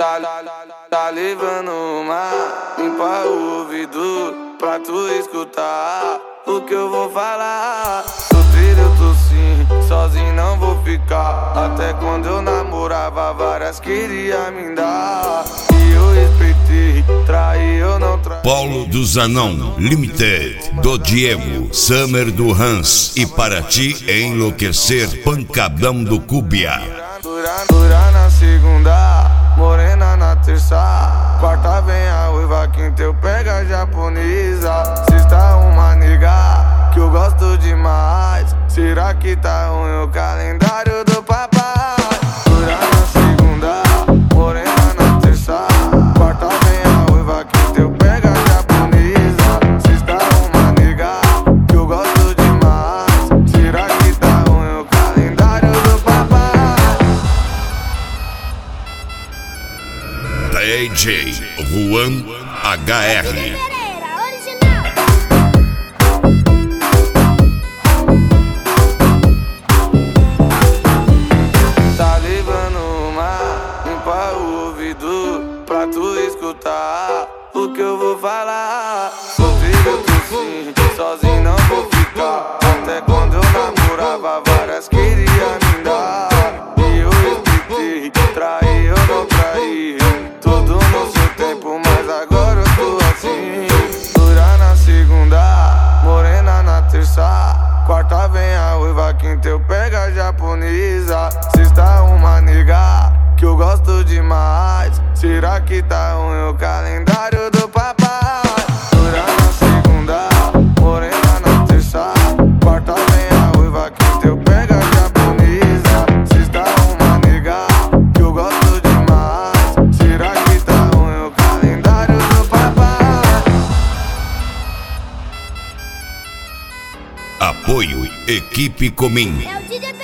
Tá levando uma, limpa o ouvido pra tu escutar o que eu vou falar. Solteiro eu tô sim, sozinho não vou ficar. Até quando eu namorava, várias queria me dar. E eu respeitei, traí eu não traí. Paulo do Zanão, Limited, do Diego, Summer do Hans e para ti enlouquecer, Pancadão do Cúbia. Dura na segunda, morena na terça, quarta vem a uiva, quinta eu pego a japonesa. Sexta uma nega que eu gosto demais. Será que tá ruim o calendário do papai? Dura na segunda, morena na terça, quarta vem a uiva, quinta eu pego a japonesa. Sexta uma nega que eu gosto demais. Será que tá ruim o calendário do papai? DJ Juan HR. Tá levando uma, limpa o ouvido pra tu escutar o que eu vou falar. Solteiro eu tô sim, sozinho não vou ficar. Até quando eu namorava, várias queria me dar. E eu respeitei, traí eu não traí. Tudo no seu tempo, mas agora eu tô assim. Dura na segunda, morena na terça, quarta vem a uiva, quinta eu pego a japonesa. Sexta uma nega que eu gosto demais. Será que tá ruim o calendário do papai? Dura na segunda, morena na terça, quarta vem a uiva, quinta eu pego a japonesa. Sexta uma nega que eu gosto demais. Será que tá ruim o calendário do papai? Apoio Equipe Comim. É o DJ